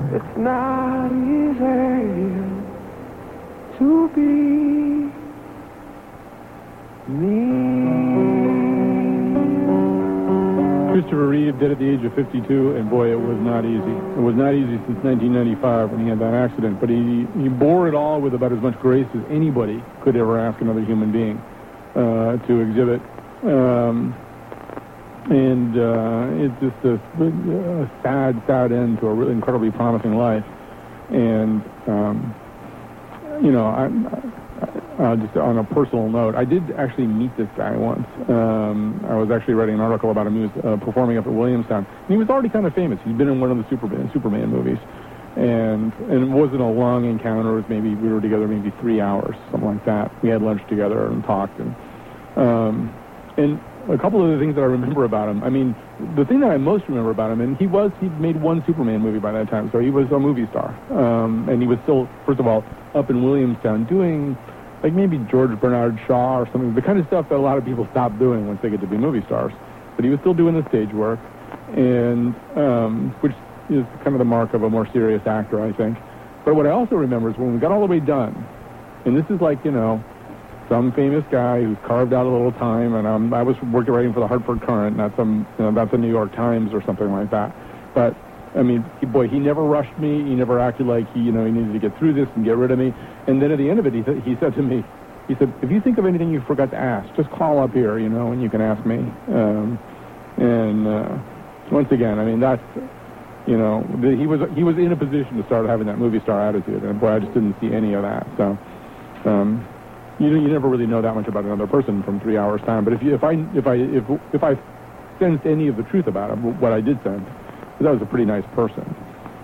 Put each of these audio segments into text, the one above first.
It's not easy to be me. Christopher Reeve did at the age of 52, and boy, it was not easy. It was not easy since 1995 when he had that accident, but he bore it all with about as much grace as anybody could ever ask another human being to exhibit. And it's just a sad end to a really incredibly promising life. And, just on a personal note, I did actually meet this guy once. I was actually writing an article about him. He was performing up at Williamstown. And he was already kind of famous. He'd been in one of the Superman movies. And it wasn't a long encounter. It was maybe, we were together maybe 3 hours, something like that. We had lunch together and talked. And a couple of the things that I remember about him, I mean, the thing that I most remember about him, and he'd made one Superman movie by that time, so he was a movie star. And he was still, first of all, up in Williamstown doing, like maybe George Bernard Shaw or something, the kind of stuff that a lot of people stop doing once they get to be movie stars. But he was still doing the stage work, and which is kind of the mark of a more serious actor, I think. But what I also remember is when we got all the way done, and this is like, some famous guy who's carved out a little time, and I was writing for the Hartford Courant, not that's the New York Times or something like that. But I mean, he never rushed me. He never acted like he needed to get through this and get rid of me. And then at the end of it, he said to me, he said, if you think of anything you forgot to ask, just call up here, and you can ask me. Once again, I mean, that's, he was in a position to start having that movie star attitude, and boy, I just didn't see any of that. So, you never really know that much about another person from 3 hours time. But if I sensed any of the truth about him, what I did sense, that was a pretty nice person.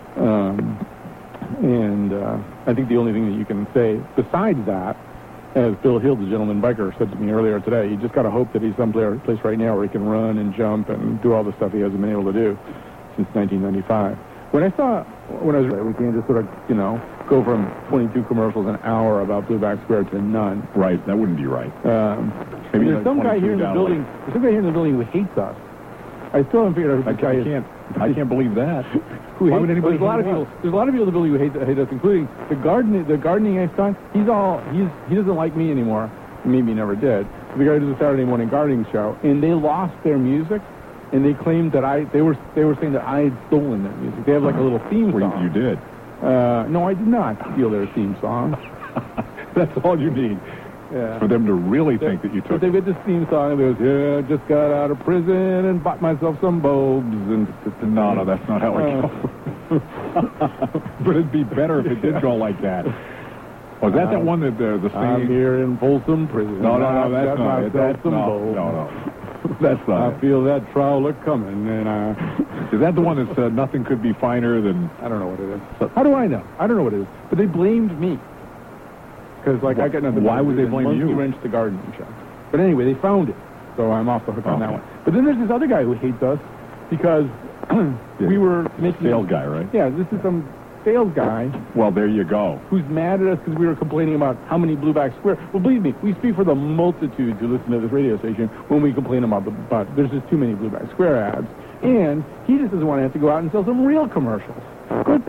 I think the only thing that you can say besides that, as Bill Hill, the gentleman biker, said to me earlier today, you just got to hope that he's someplace right now where he can run and jump and do all the stuff he hasn't been able to do since 1995. When I was we can't just sort of, go from 22 commercials an hour about Blueback Square to none. Right, that wouldn't be right. Maybe there's some guy here in the building. There's some guy here in the building who hates us. I still haven't figured out who the guy is. I can't believe that. Why would anybody? There's a lot of people. There's a lot of people in the building who hate us, including the gardening Einstein. He doesn't like me anymore. Maybe he never did. The guy who does a Saturday morning gardening show, and they lost their music, and they claimed that they were saying that I had stolen their music. They have like a little theme song. Well, you did. No, I did not steal their theme song. That's all you need. Yeah. For them to really think that you took it. They get this theme song and it goes, just got out of prison and bought myself some bulbs. And no, that's not how it goes. But it'd be better if it did go like that. Was that that one that the singing? I'm here in Folsom Prison. No, that's not it. That's no. That's not I feel that trial coming. And is that the one that said nothing could be finer than... I don't know what it is. How do I know? I don't know what it is. But they blamed me. Because, I got nothing. Why would they blame you? Monkey Wrench the gardening show. But anyway, they found it. So I'm off the hook on that one. But then there's this other guy who hates us because we were making... Sales guy, right? Yeah, this is some sales guy. Well, there you go. Who's mad at us because we were complaining about how many Blueback Square... Well, believe me, we speak for the multitudes who listen to this radio station when we complain about there's just too many Blueback Square ads. And he just doesn't want to have to go out and sell some real commercials. Good.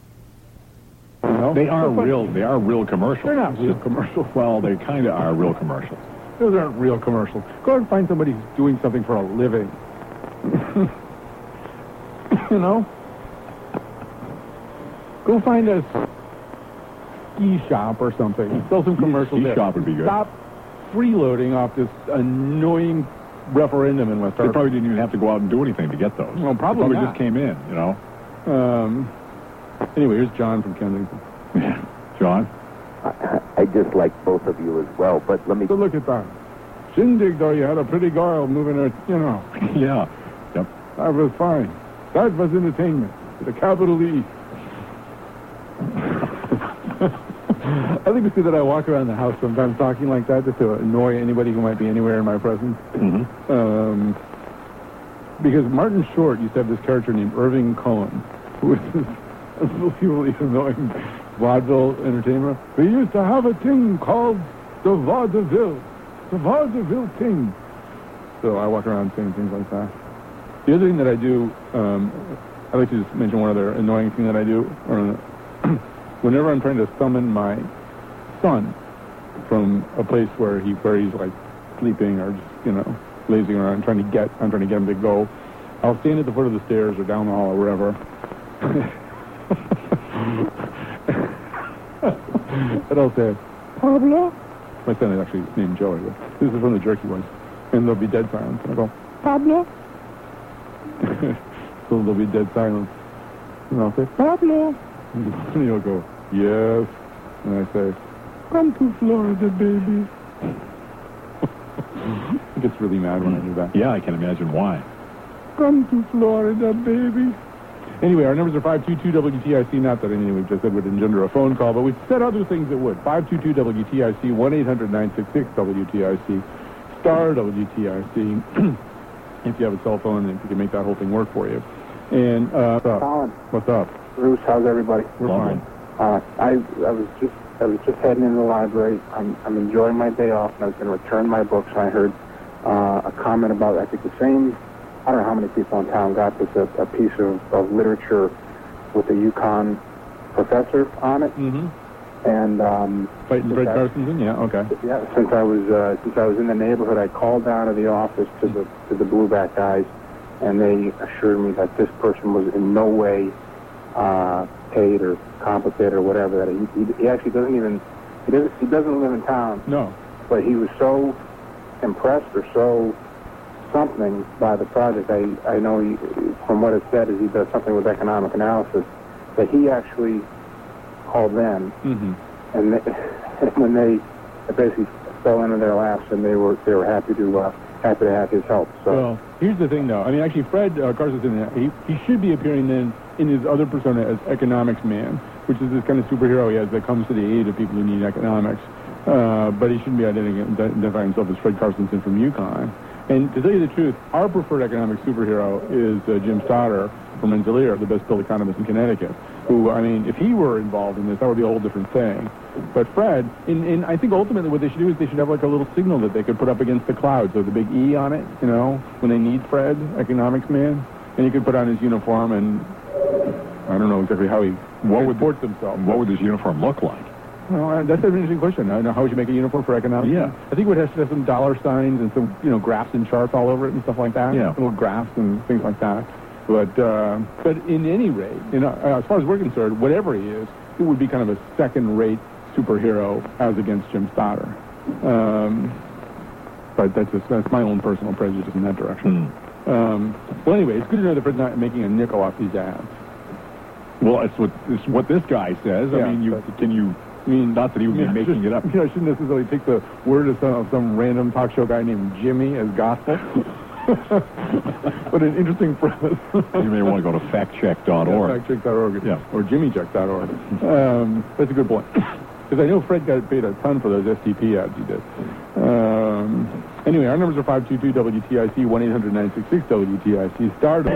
They are real commercials. They're not real commercials. Well, they kind of are real commercials. Those aren't real commercials. Go out and find somebody who's doing something for a living. Go find a ski shop or something. Sell some commercials there. Ski shop would be good. Stop freeloading off this annoying referendum in West Hartford. They probably didn't even have to go out and do anything to get those. Well, probably just came in, Anyway, here's John from Kensington. Yeah. John? I dislike both of you as well, but let me... So look at that. Shindig, though, you had a pretty girl moving her, Yeah. Yep. That was fine. That was entertainment. With a capital E. I think it's good that I walk around the house sometimes talking like that just to annoy anybody who might be anywhere in my presence. Mm-hmm. Because Martin Short used to have this character named Irving Cohen, who was this unbelievably annoying vaudeville entertainer. We used to have a thing called the vaudeville thing. So I walk around saying things like that. The other thing that I do, I'd like to just mention one other annoying thing that I do. Whenever I'm trying to summon my son from a place where he's like sleeping or just, lazing around, I'm trying to get him to go, I'll stand at the foot of the stairs or down the hall or wherever. And I'll say, Pablo? My son is actually named Joey, but this is from the Jerky Boys. And there'll be dead silence. And I'll go, Pablo? So there'll be dead silence. And I'll say, Pablo? And he'll go, yes. And I say, come to Florida, baby. He gets really mad when I do that. Yeah, I can imagine why. Come to Florida, baby. Anyway, our numbers are 522-WTIC. Not that anything we've just said would engender a phone call, but we've said other things that would. 522-WTIC, 1-800-966-WTIC, star WTIC. If you have a cell phone, and if you can make that whole thing work for you. And, what's up? Colin. What's up? Bruce, how's everybody? We're fine. I was just heading into the library. I'm enjoying my day off, and I was going to return my books, and I heard a comment about, I think the same, I don't know how many people in town got this, a piece of literature with a UConn professor on it. Mm-hmm. And Fighting Fred Carstensen? Yeah, okay. Yeah, since I was in the neighborhood, I called down to the office to the Blueback guys, and they assured me that this person was in no way paid or compensated or whatever. That he actually doesn't live in town. No. But he was so impressed or so something by the project. I know from what it said is he does something with economic analysis, that he actually called them, and when they basically fell into their laps, and they were happy to have his help. So well, here's the thing, though. I mean, actually, Fred Carstensen, he should be appearing then in his other persona as Economics Man, which is this kind of superhero he has that comes to the aid of people who need economics. But he shouldn't be identifying himself as Fred Carstensen from UConn. And to tell you the truth, our preferred economic superhero is Jim Stoddard from Rensselaer, the best-built economist in Connecticut, who, I mean, if he were involved in this, that would be a whole different thing. But Fred, and I think ultimately what they should do is they should have like a little signal that they could put up against the clouds with a big E on it, when they need Fred, Economics Man. And he could put on his uniform, and I don't know exactly how he reports himself. What would his uniform look like? Well, that's an interesting question. I don't know how would you make a uniform for economics? Yeah. I think it would have to have some dollar signs and some, graphs and charts all over it and stuff like that. Yeah. Little graphs and things like that. But in any rate, as far as we're concerned, whatever he is, it would be kind of a second-rate superhero as against Jim Stoddard. But that's my own personal prejudice in that direction. Well, anyway, it's good to know that Fred's not making a nickel off these ads. Well, it's what this guy says. Yeah, I mean, not that he would be making it up. I shouldn't necessarily take the word of some random talk show guy named Jimmy as gospel. What an interesting premise. You may want to go to factcheck.org. Yeah, factcheck.org. Yeah. Or jimmycheck.org. That's a good point. Because I know Fred got paid a ton for those STP ads he did. Anyway, our numbers are 522-WTIC, 1-800-966-WTIC. Start.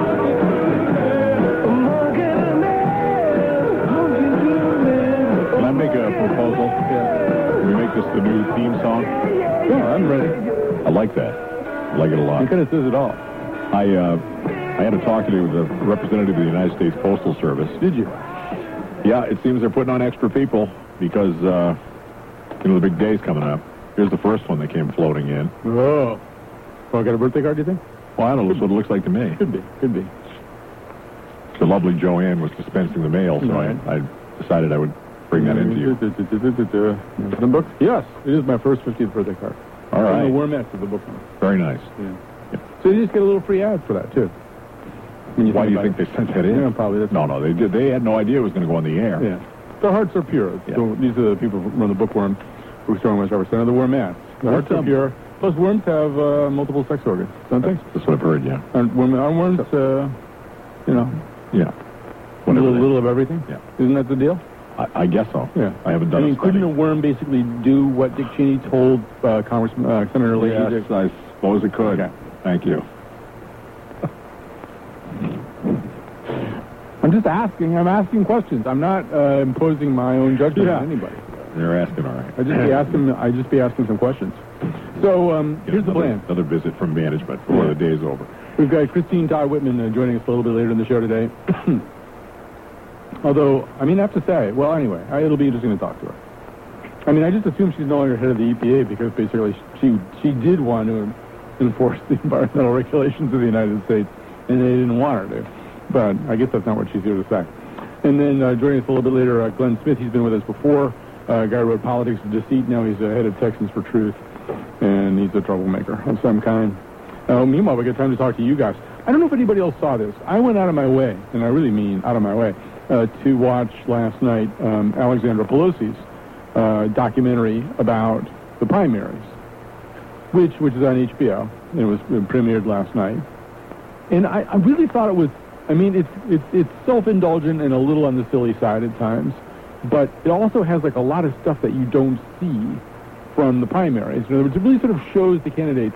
Can I make a proposal? Yeah. Can we make this the new theme song? Yeah, I'm ready. I like that. I like it a lot. It kind of says it all. I had a talk today with a representative of the United States Postal Service. Did you? Yeah, it seems they're putting on extra people because, the big day's coming up. Here's the first one that came floating in. Oh. Well, I got a birthday card, do you think? Well, I don't know. That's what it looks like to me. Could be. The lovely Joanne was dispensing the mail, so Right. I decided I would bring that into you. The book? Yes, it is my first 50th birthday card. All right. And the Wormettes of the book. Very nice. Yeah. So you just get a little free ad for that, too. Why do you think they sent that in? Yeah, probably. No, they did. They had no idea it was going to go on the air. Yeah. The hearts are pure. Yeah. So these are the people who run the Bookworm bookstore in West Harbour Center. The Wormettes. The hearts are pure. Plus, worms have multiple sex organs, don't they? That's what I've heard, yeah. Aren't worms, Yeah. a little of everything? Yeah. Isn't that the deal? I guess so. Yeah. I haven't done it. Couldn't a worm basically do what Dick Cheney told Senator Leahy? Yes, I suppose it could. Okay. Thank you. I'm just asking. I'm asking questions. I'm not imposing my own judgment on anybody. They're asking, all right. I'd just be asking some questions. So here's the plan. Another visit from management before the day's over. We've got Christine Todd Whitman joining us a little bit later in the show today. Although, I mean, I have to say, well, anyway, it'll be interesting to talk to her. I mean, I just assume she's no longer head of the EPA because basically she did want to enforce the environmental regulations of the United States, and they didn't want her to. But I guess that's not what she's here to say. And then joining us a little bit later, Glenn Smith. He's been with us before. Guy who wrote Politics of Deceit. Now he's head of Texans for Truth, and he's a troublemaker of some kind. Meanwhile, we got time to talk to you guys. I don't know if anybody else saw this. I went out of my way, and I really mean out of my way, to watch last night Alexandra Pelosi's documentary about the primaries, which is on HBO, and it was premiered last night. And I really thought it was, I mean, it's self-indulgent and a little on the silly side at times, but it also has like a lot of stuff that you don't see from the primaries. In other words, it really sort of shows the candidates.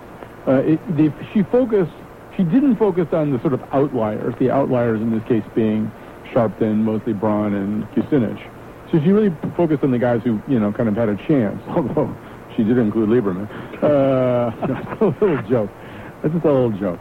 She didn't focus on the sort of outliers, the outliers in this case being Sharpton, mostly Braun, and Kucinich. So she really focused on the guys who, kind of had a chance, although she did include Lieberman. That's a little joke. That's just a little joke.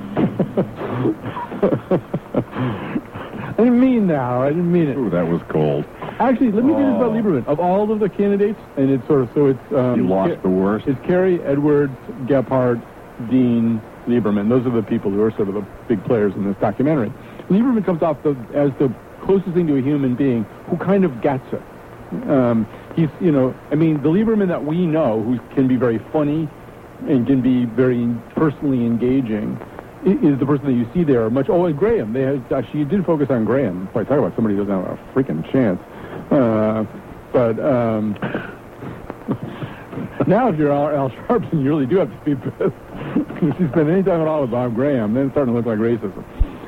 I didn't mean that. I didn't mean it. Ooh, that was cold. Actually, let me say this about Lieberman. Of all of the candidates, and it's sort of, so it's... you lost the worst. It's Kerry, Edwards, Gephardt, Dean, Lieberman. Those are the people who are sort of the big players in this documentary. Lieberman comes off as the closest thing to a human being who kind of gets it. He's, I mean, the Lieberman that we know, who can be very funny and can be very personally engaging, is the person that you see there. And Graham. She did focus on Graham. Boy, talk about somebody who doesn't have a freaking chance. Now, if you're Al Sharpton, you really do have to be pissed. If you spend any time at all with Bob Graham, then it's starting to look like racism.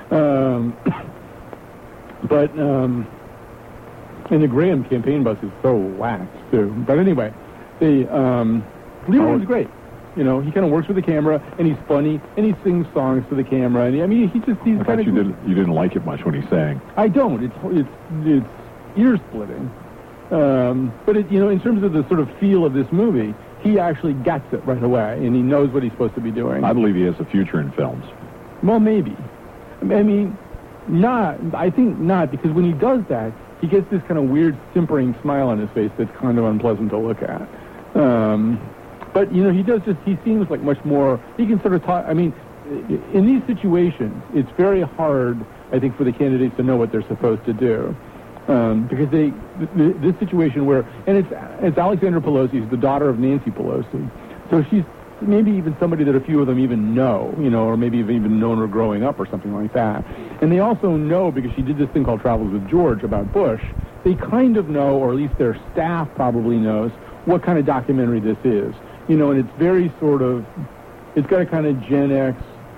And the Graham campaign bus is so whacked, too. But anyway, Lieberman's great. He kind of works with the camera, and he's funny, and he sings songs to the camera. And he's kind of... You didn't like it much when he sang. I don't. It's ear-splitting. But in terms of the sort of feel of this movie, he actually gets it right away, and he knows what he's supposed to be doing. I believe he has a future in films. Well, maybe. I mean, not. I think not, because when he does that, he gets this kind of weird simpering smile on his face that's kind of unpleasant to look at. But, he seems like much more, he can sort of talk, I mean, in these situations, it's very hard, I think, for the candidates to know what they're supposed to do. Because this situation where, and it's Alexandra Pelosi, who's the daughter of Nancy Pelosi, so she's maybe even somebody that a few of them even know, or maybe have even known her growing up or something like that. And they also know, because she did this thing called Travels with George about Bush, they kind of know, or at least their staff probably knows, what kind of documentary this is. And it's very sort of, it's got a kind of Gen X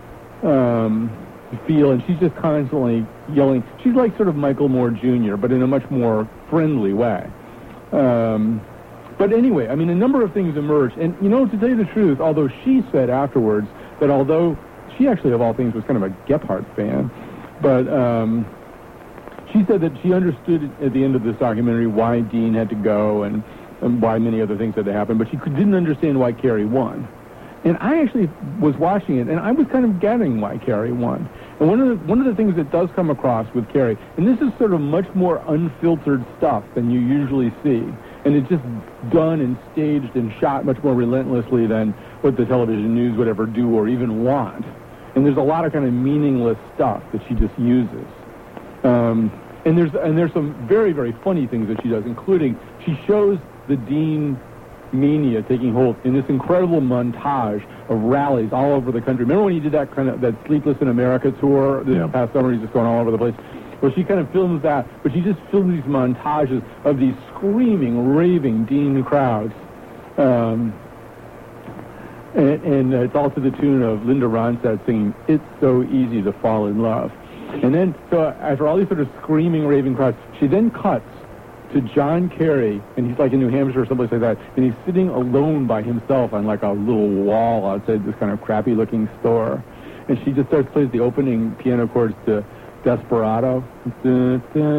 feel, and she's just constantly yelling. She's like sort of Michael Moore Jr., but in a much more friendly way. But anyway, I mean, a number of things emerged. And, to tell you the truth, although she said afterwards that although she actually, of all things, was kind of a Gephardt fan, but she said that she understood at the end of this documentary why Dean had to go and why many other things had to happen, but she didn't understand why Kerry won. And I actually was watching it, and I was kind of getting why Kerry won. And one of the things that does come across with Kerry, and this is sort of much more unfiltered stuff than you usually see, and it's just done and staged and shot much more relentlessly than what the television news would ever do or even want. And there's a lot of kind of meaningless stuff that she just uses. And there's some very, very funny things that she does, including she shows the Dean mania taking hold in this incredible montage of rallies all over the country. Remember when he did that Sleepless in America tour this past summer? He's just going all over the place. Well, she kind of films that, but she just films these montages of these screaming, raving Dean crowds. And it's all to the tune of Linda Ronstadt singing, "It's So Easy to Fall in Love." And then, so after all these sort of screaming, raving crowds, she then cuts to John Kerry, and he's like in New Hampshire or someplace like that, and he's sitting alone by himself on like a little wall outside this kind of crappy-looking store. And she just plays the opening piano chords to Desperado. And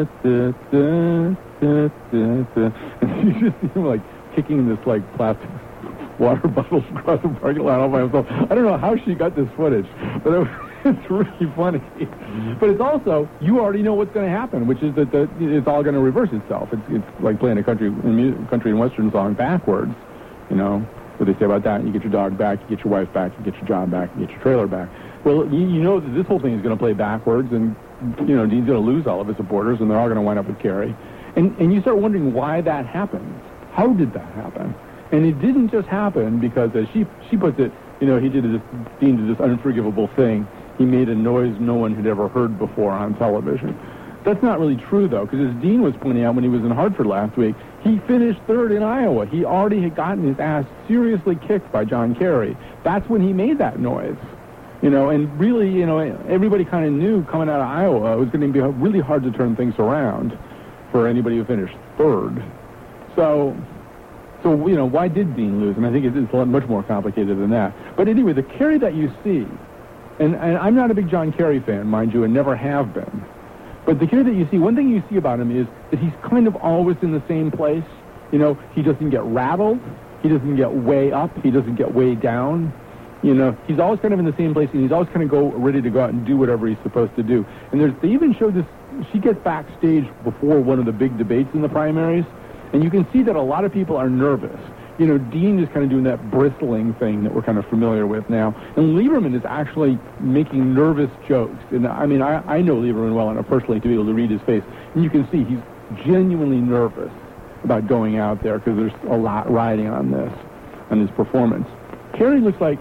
you just see him like kicking this like plastic water bottles across the parking lot all by himself. I don't know how she got this footage, but It's really funny. But it's also, you already know what's going to happen, which is that it's all going to reverse itself. It's like playing a country and western song backwards. You know, what they say about that. You get your dog back, you get your wife back, you get your job back, you get your trailer back. Well, you know that this whole thing is going to play backwards, and, you know, Dean's going to lose all of his supporters, and they're all going to wind up with Carrie. And you start wondering why that happened. How did that happen? And it didn't just happen because, as she puts it, you know, Dean did this unforgivable thing. He made a noise no one had ever heard before on television. That's not really true, though, because as Dean was pointing out when he was in Hartford last week, he finished third in Iowa. He already had gotten his ass seriously kicked by John Kerry. That's when he made that noise. You know, and really, you know, everybody kind of knew coming out of Iowa it was going to be really hard to turn things around for anybody who finished third. So, you know, why did Dean lose? And I think it's much more complicated than that. But anyway, the Kerry that you see, and I'm not a big John Kerry fan, mind you, and never have been. But the Kerry that you see, one thing you see about him is that he's kind of always in the same place. You know, he doesn't get rattled. He doesn't get way up. He doesn't get way down. You know, he's always kind of in the same place, and he's always kind of ready to go out and do whatever he's supposed to do. And they even showed this, she gets backstage before one of the big debates in the primaries, and you can see that a lot of people are nervous. You know, Dean is kind of doing that bristling thing that we're kind of familiar with now. And Lieberman is actually making nervous jokes. And I mean, I know Lieberman well enough personally to be able to read his face. And you can see he's genuinely nervous about going out there because there's a lot riding on this performance. Kerry looks like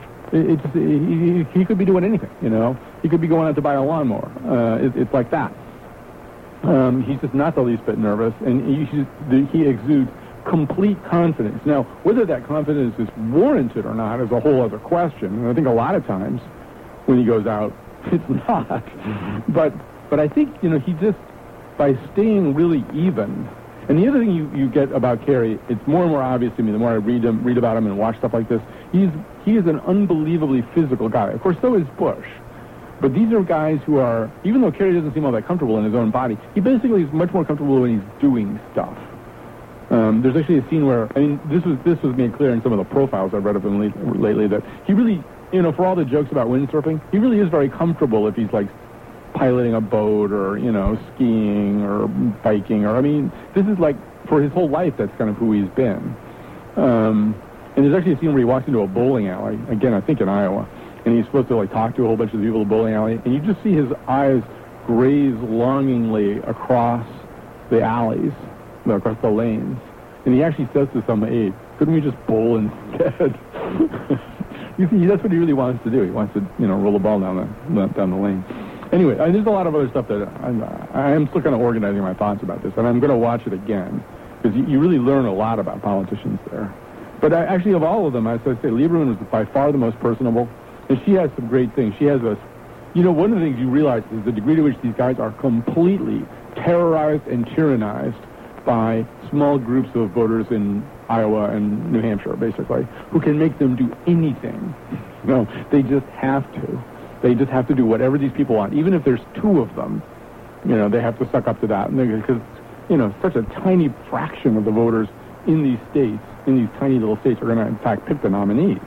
he could be doing anything, you know. He could be going out to buy a lawnmower. It's like that. He's just not the least bit nervous, and he exudes complete confidence. Now, whether that confidence is warranted or not is a whole other question. And I think a lot of times when he goes out, it's not. But I think, you know, he just, by staying really even. And the other thing you get about Kerry, it's more and more obvious to me the more I read about him and watch stuff like this. He is an unbelievably physical guy. Of course, so is Bush. But these are guys who are, even though Kerry doesn't seem all that comfortable in his own body, he basically is much more comfortable when he's doing stuff. There's actually a scene where, I mean, this was made clear in some of the profiles I've read of him lately, that he really, you know, for all the jokes about windsurfing, he really is very comfortable if he's like piloting a boat or, you know, skiing or biking, or, I mean, this is like, for his whole life, that's kind of who he's been. And there's actually a scene where he walks into a bowling alley, again, I think in Iowa, and he's supposed to, like, talk to a whole bunch of people at the bowling alley, and you just see his eyes graze longingly across the alleys, across the lanes, and he actually says to some aide, couldn't we just bowl instead? You see, that's what he really wants to do. He wants to, you know, roll the ball down the lane. Anyway, there's a lot of other stuff that I am still kind of organizing my thoughts about this, and I'm going to watch it again, because you really learn a lot about politicians there. But actually, of all of them, as I say, Lieberman was by far the most personable, and she has some great things. She has you know, one of the things you realize is the degree to which these guys are completely terrorized and tyrannized by small groups of voters in Iowa and New Hampshire, basically, who can make them do anything. No, they just have to. They just have to do whatever these people want. Even if there's two of them, you know, they have to suck up to that. Because, you know, such a tiny fraction of the voters in these states, in these tiny little states, are going to, in fact, pick the nominees.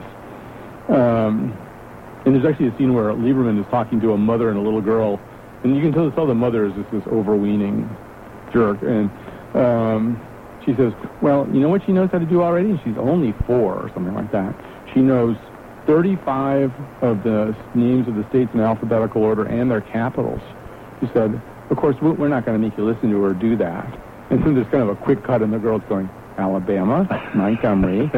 And there's actually a scene where Lieberman is talking to a mother and a little girl, and you can tell the mother is just this overweening jerk. And she says, well, you know what she knows how to do already? And she's only 4 or something like that. She knows 35 of the names of the states in alphabetical order and their capitals. She said, of course, we're not going to make you listen to her do that. And so there's kind of a quick cut, and the girl's going, Alabama, Montgomery,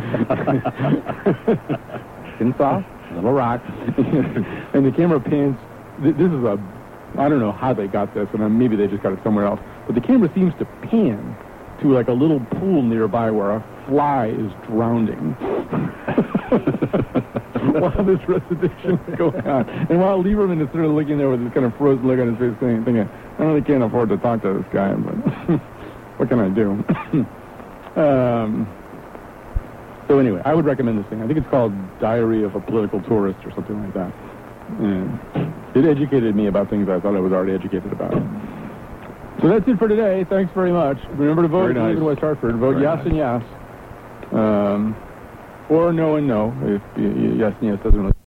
Arkansas, Little Rock. And the camera pans. This is I don't know how they got this, and maybe they just got it somewhere else, but the camera seems to pan to like a little pool nearby where a fly is drowning. While this recitation is going on. And while Lieberman is sort of looking there with this kind of frozen look on his face, thinking, I really can't afford to talk to this guy, but what can I do? So anyway, I would recommend this thing. I think it's called Diary of a Political Tourist or something like that. And it educated me about things I thought I was already educated about. So that's it for today. Thanks very much. Remember to vote in West Hartford. Vote yes and yes. Or no and no, if yes and yes doesn't really